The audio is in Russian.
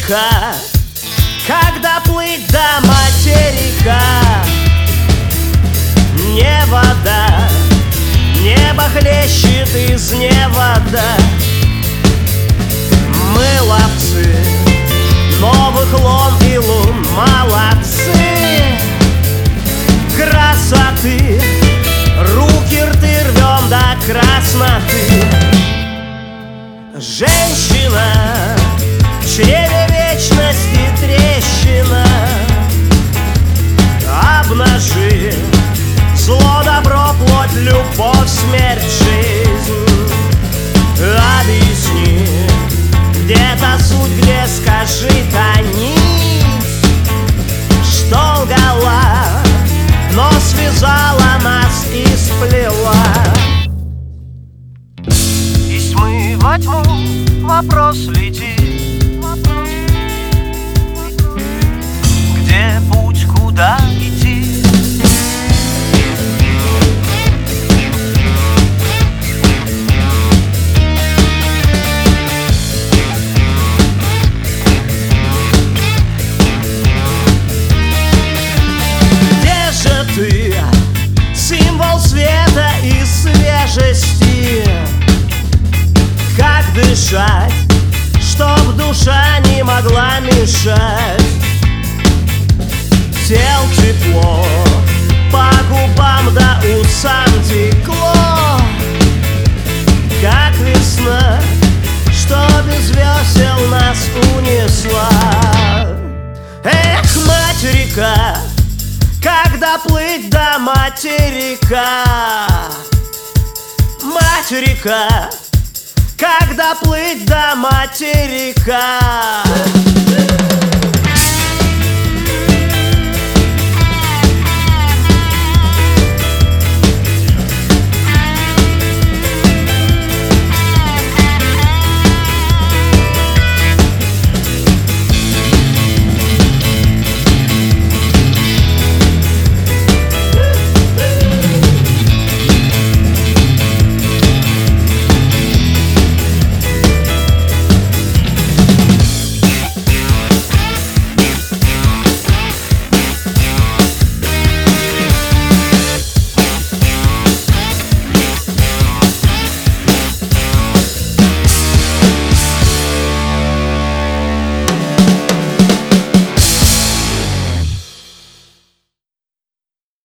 река, когда плыть до материка. Не вода, небо хлещет из невода. Мы ловцы новых лун и лун, молодцы. Красоты, руки, рты рвем до красноты. Женщина, в чреве вечности трещина. Обнажи зло, добро, плоть, любовь, смерть, жизнь. Объясни, где-то суть, где скажи та нить, что лгала, но связала нас и сплела. Из тьмы во тьму вопрос летит: где путь, куда идти? Где же ты, символ света и свежести? Как дышать, чтоб душа не могла мешать? Тел тепло, по губам до усам текло, как весна, что без весел нас унесла. Эх, мать река, когда плыть до материка. Мать река, когда плыть до материка.